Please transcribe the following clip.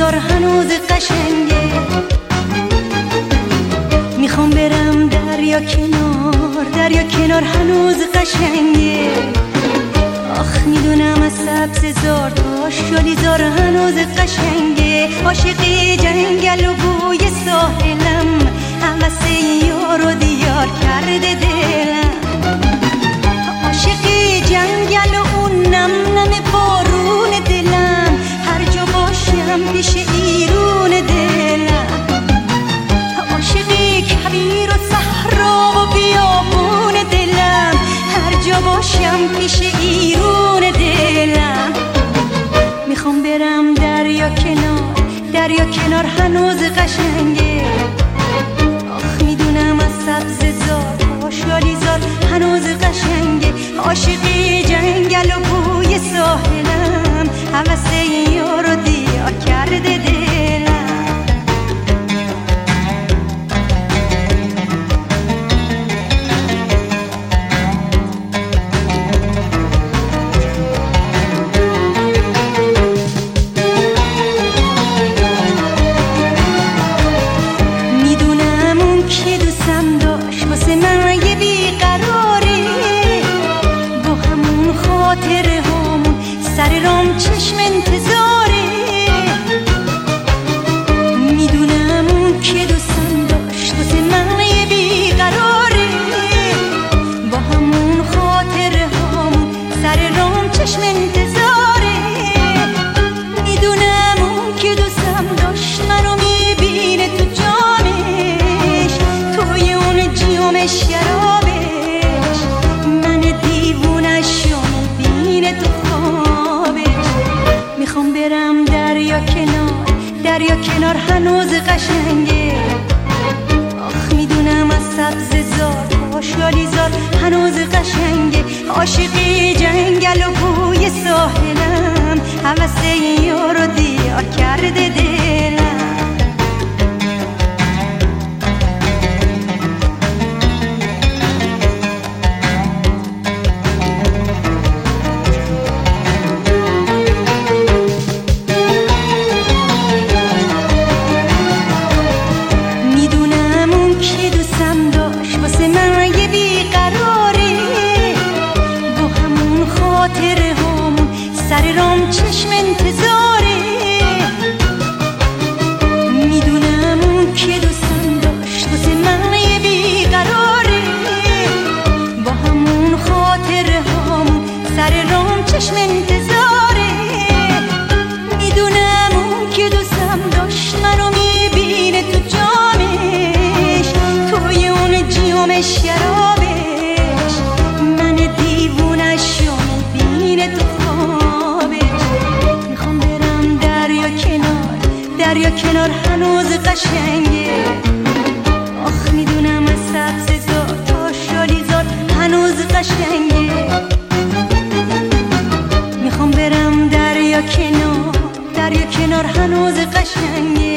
زار هنوز قشنگه. میخوام برم دریا کنار هنوز قشنگه. آخ میدونم از سبز زار تا شالی زار هنوز قشنگه. عاشقی جنگل و بوی ساحلم، هوس یار و دیار کرده دلم. عاشقی جنگل و اون نم نم بارون دلم، هر جا باشم پیش ایرون دلم. عاشقی کویر و صحرا و بیابون دلم، هر جا باشم پیش ایرون دلم. میخوام برم دریا کنار هنوز قشنگه. آخ میدونم از سبز زار تا شالی زار هنوز قشنگه. عاشقی جنگل و بوی ساحلم، هوس یار و دیار کرده دلم. سر رام چشم انتظاره. میدونم اون که دوستم داشت واسه من یه بیقراره. با همون خاطره هامون سر رام چشم انتظاره. میدونم اون که دوستم داشت منو میبینه تو جامش، توی اون جیومش شرابش. من دیوونش رو میبینه تو میخوام برم دریا کنار هنوز قشنگه. آخ میدونم از سبز زار تا شالی زار هنوز قشنگه. عاشقی جنگل و بوی ساحلم، هوس یار و دیار کرده دلم. سر رام چشم انتظاره. میدونم اون که دوستم داشت واسه من یه بیقراره. با همون خاطره هامون سر رام چشم انتظاره. میدونم اون که دوستم داشت منو میبینه تو جامش، توی اون جیومش شرابش. من دیوونش رو میبینه تو دریا کنار هنوز قشنگه. آخ میدونم از سبز زار تا شالی زار هنوز قشنگه. میخوام برم دریا کنار هنوز قشنگه.